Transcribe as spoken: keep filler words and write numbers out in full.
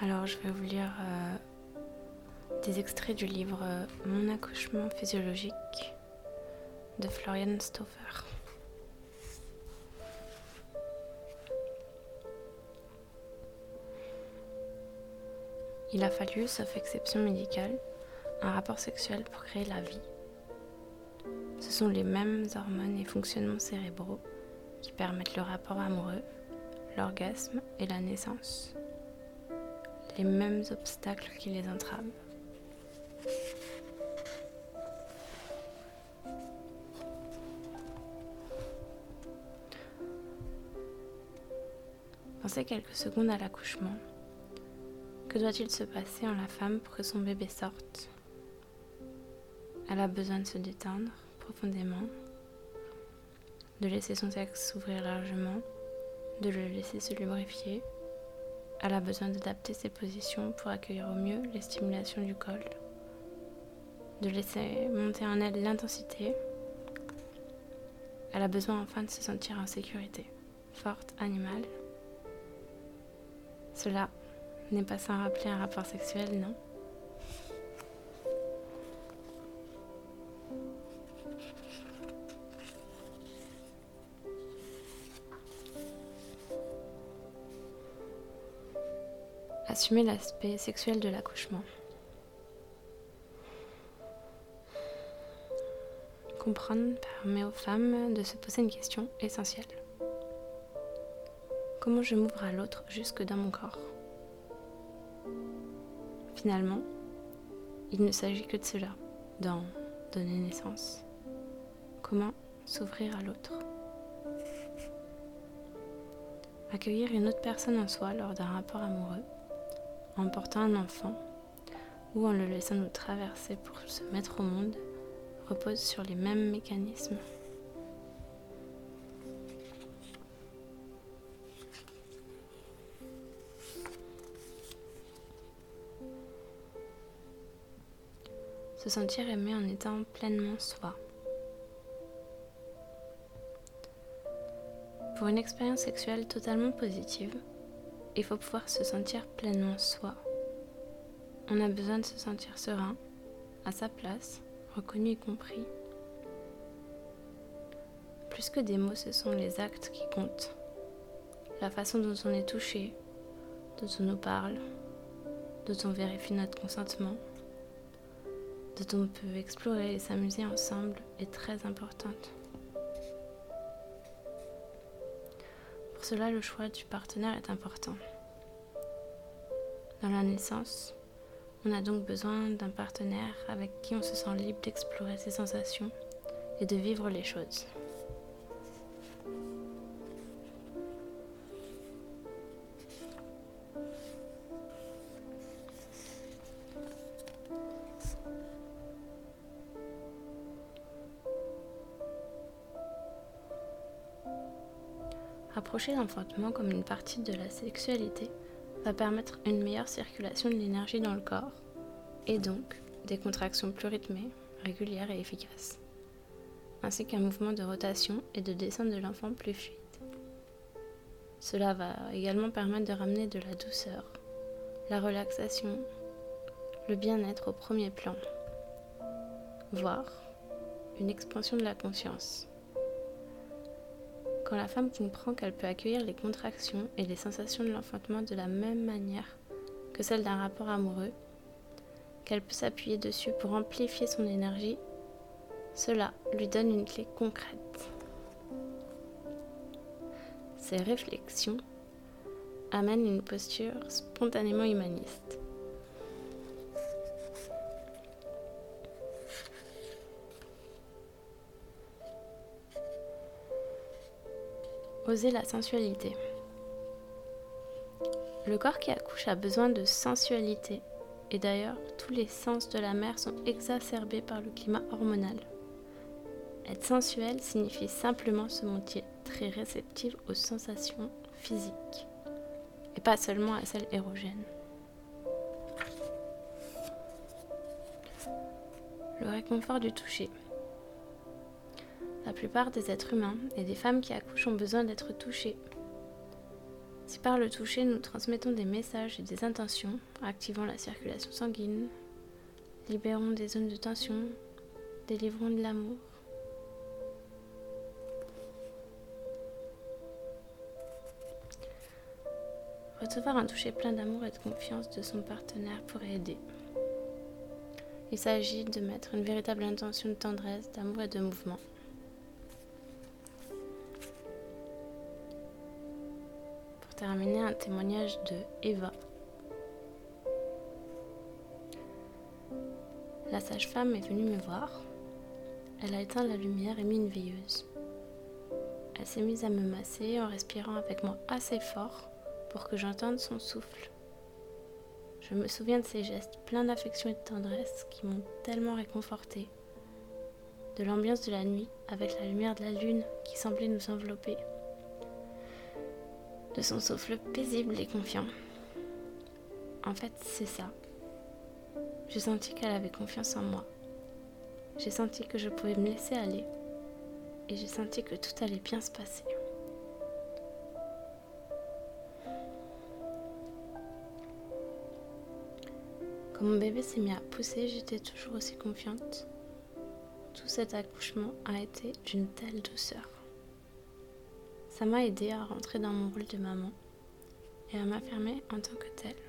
Alors je vais vous lire euh, des extraits du livre euh, Mon accouchement physiologique de Florian Stauffer. Il a fallu, sauf exception médicale, un rapport sexuel pour créer la vie. Ce sont les mêmes hormones et fonctionnements cérébraux qui permettent le rapport amoureux, l'orgasme et la naissance. Les mêmes obstacles qui les entravent. Pensez quelques secondes à l'accouchement. Que doit-il se passer en la femme pour que son bébé sorte ? Elle a besoin de se détendre profondément, de laisser son sexe s'ouvrir largement, de le laisser se lubrifier. Elle a besoin d'adapter ses positions pour accueillir au mieux les stimulations du col, de laisser monter en elle l'intensité. Elle a besoin enfin de se sentir en sécurité, forte, animale. Cela n'est pas sans rappeler un rapport sexuel, non ? Assumer l'aspect sexuel de l'accouchement. Comprendre permet aux femmes de se poser une question essentielle. Comment je m'ouvre à l'autre jusque dans mon corps ? Finalement, il ne s'agit que de cela, d'en donner naissance. Comment s'ouvrir à l'autre ? Accueillir une autre personne en soi lors d'un rapport amoureux, en portant un enfant ou en le laissant nous traverser pour se mettre au monde, repose sur les mêmes mécanismes. Se sentir aimé en étant pleinement soi. Pour une expérience sexuelle totalement positive, il faut pouvoir se sentir pleinement soi. On a besoin de se sentir serein, à sa place, reconnu et compris. Plus que des mots, ce sont les actes qui comptent. La façon dont on est touché, dont on nous parle, dont on vérifie notre consentement, dont on peut explorer et s'amuser ensemble est très importante. Pour cela, le choix du partenaire est important. Dans la naissance, on a donc besoin d'un partenaire avec qui on se sent libre d'explorer ses sensations et de vivre les choses. Approcher l'enfantement comme une partie de la sexualité va permettre une meilleure circulation de l'énergie dans le corps et donc des contractions plus rythmées, régulières et efficaces, ainsi qu'un mouvement de rotation et de descente de l'enfant plus fluide. Cela va également permettre de ramener de la douceur, la relaxation, le bien-être au premier plan, voire une expansion de la conscience. Quand la femme comprend qu'elle peut accueillir les contractions et les sensations de l'enfantement de la même manière que celle d'un rapport amoureux, qu'elle peut s'appuyer dessus pour amplifier son énergie, cela lui donne une clé concrète. Ces réflexions amènent une posture spontanément humaniste. Oser la sensualité. Le corps qui accouche a besoin de sensualité et d'ailleurs tous les sens de la mère sont exacerbés par le climat hormonal. Être sensuel signifie simplement se montrer très réceptive aux sensations physiques et pas seulement à celles érogènes. Le réconfort du toucher. La plupart des êtres humains et des femmes qui accouchent ont besoin d'être touchés. Si par le toucher nous transmettons des messages et des intentions, activant la circulation sanguine, libérons des zones de tension, délivrons de l'amour. Recevoir un toucher plein d'amour et de confiance de son partenaire pourrait aider. Il s'agit de mettre une véritable intention de tendresse, d'amour et de mouvement. Pour terminer, un témoignage de Eva. La sage-femme est venue me voir. Elle a éteint la lumière et mis une veilleuse. Elle s'est mise à me masser en respirant avec moi assez fort pour que j'entende son souffle. Je me souviens de ces gestes pleins d'affection et de tendresse qui m'ont tellement réconfortée. De l'ambiance de la nuit avec la lumière de la lune qui semblait nous envelopper. De son souffle paisible et confiant. En fait, c'est ça. J'ai senti qu'elle avait confiance en moi. J'ai senti que je pouvais me laisser aller. Et j'ai senti que tout allait bien se passer. Quand mon bébé s'est mis à pousser, j'étais toujours aussi confiante. Tout cet accouchement a été d'une telle douceur. Ça m'a aidée à rentrer dans mon rôle de maman et à m'affirmer en tant que telle.